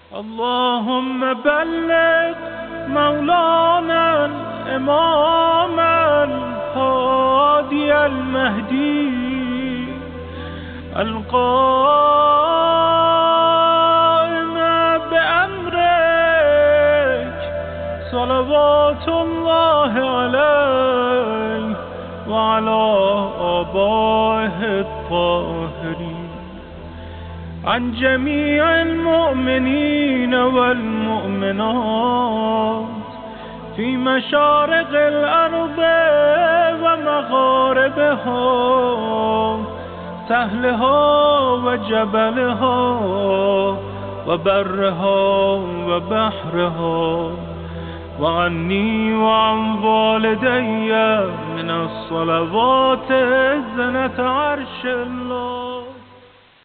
اللهم بلغ مولانا الإمام الهادي المهدي القائم بأمرك صلوات الله عليه وعلى آبائه الطاهرين، عن جميع المؤمنين والمؤمنات في مشارق الأرض ومغاربها، سهلها وجبلها وبرها وبحرها، وعني وعن والدي من الصلوات زنة عرش الله.